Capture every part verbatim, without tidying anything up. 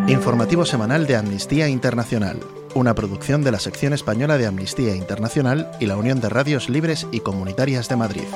Informativo semanal de Amnistía Internacional, una producción de la sección española de Amnistía Internacional y la Unión de Radios Libres y Comunitarias de Madrid.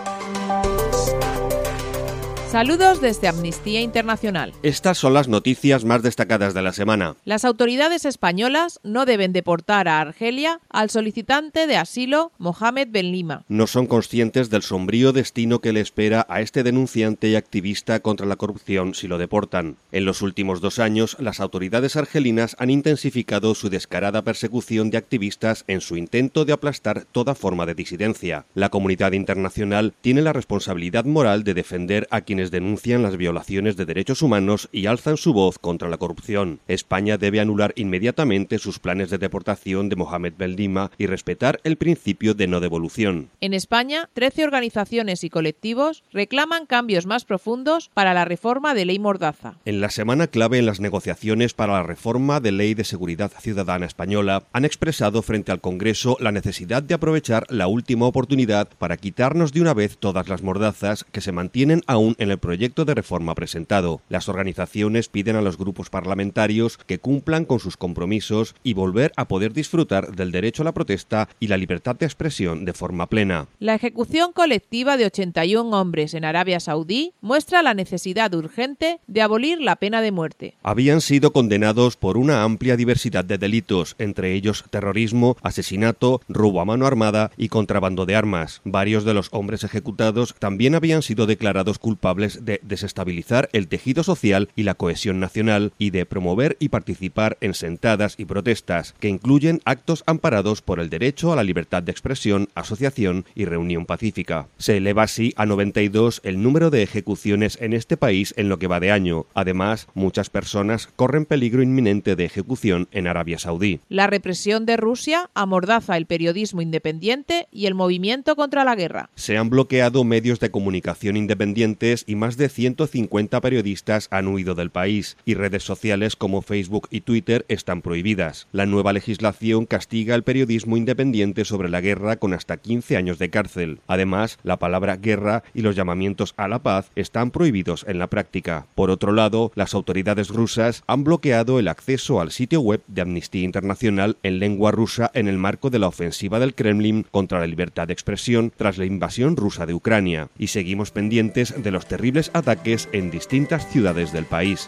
Saludos desde Amnistía Internacional. Estas son las noticias más destacadas de la semana. Las autoridades españolas no deben deportar a Argelia al solicitante de asilo Mohamed Benlima. No son conscientes del sombrío destino que le espera a este denunciante y activista contra la corrupción si lo deportan. En los últimos dos años, las autoridades argelinas han intensificado su descarada persecución de activistas en su intento de aplastar toda forma de disidencia. La comunidad internacional tiene la responsabilidad moral de defender a quienes denuncian las violaciones de derechos humanos y alzan su voz contra la corrupción. España debe anular inmediatamente sus planes de deportación de Mohamed Benlima y respetar el principio de no devolución. En España, trece organizaciones y colectivos reclaman cambios más profundos para la reforma de Ley Mordaza. En la semana clave en las negociaciones para la reforma de Ley de Seguridad Ciudadana española, han expresado frente al Congreso la necesidad de aprovechar la última oportunidad para quitarnos de una vez todas las mordazas que se mantienen aún en el proyecto de reforma presentado. Las organizaciones piden a los grupos parlamentarios que cumplan con sus compromisos y volver a poder disfrutar del derecho a la protesta y la libertad de expresión de forma plena. La ejecución colectiva de ochenta y un hombres en Arabia Saudí muestra la necesidad urgente de abolir la pena de muerte. Habían sido condenados por una amplia diversidad de delitos, entre ellos terrorismo, asesinato, robo a mano armada y contrabando de armas. Varios de los hombres ejecutados también habían sido declarados culpables de desestabilizar el tejido social y la cohesión nacional y de promover y participar en sentadas y protestas que incluyen actos amparados por el derecho a la libertad de expresión, asociación y reunión pacífica. Se eleva así a noventa y dos el número de ejecuciones en este país en lo que va de año. Además, muchas personas corren peligro inminente de ejecución en Arabia Saudí. La represión de Rusia amordaza el periodismo independiente y el movimiento contra la guerra. Se han bloqueado medios de comunicación independientes y más de ciento cincuenta periodistas han huido del país y redes sociales como Facebook y Twitter están prohibidas. La nueva legislación castiga el periodismo independiente sobre la guerra con hasta quince años de cárcel. Además, la palabra guerra y los llamamientos a la paz están prohibidos en la práctica. Por otro lado, las autoridades rusas han bloqueado el acceso al sitio web de Amnistía Internacional en lengua rusa en el marco de la ofensiva del Kremlin contra la libertad de expresión tras la invasión rusa de Ucrania. Y seguimos pendientes de los terribles ataques en distintas ciudades del país.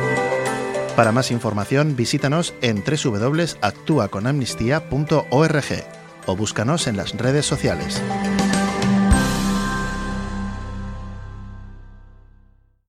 Para más información, visítanos en doble u doble u doble u punto actúa con amnistía punto org o búscanos en las redes sociales.